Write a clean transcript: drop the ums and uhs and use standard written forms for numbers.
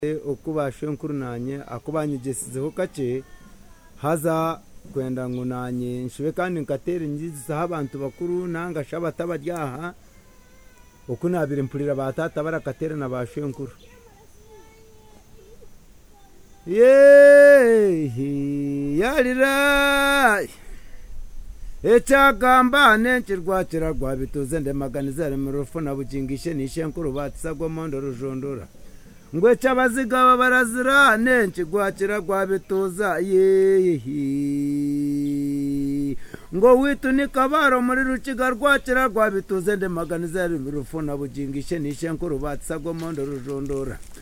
okubashe nkurunanye akubanyigesizeho kake haza kwenda ngunanye nshibe kandi nkatera ingizisaho abantu bakuru nanga shaba tabaryaha okunabire mpurira batata barakatera na bashe nkuru yarira echagamba nenkirwakira gwabituze ndemaganizare mu rufu na bugingishe nishe nkuru batisagwa mondo rujondora ngwe cyabazigaba barazira nenkigwakira gwabituza ngo witunika baro muri rukiga rwakira gwabituze ndemaganizare mu rufu na bugingishe nishe nkuru batisagwa mondo rujondora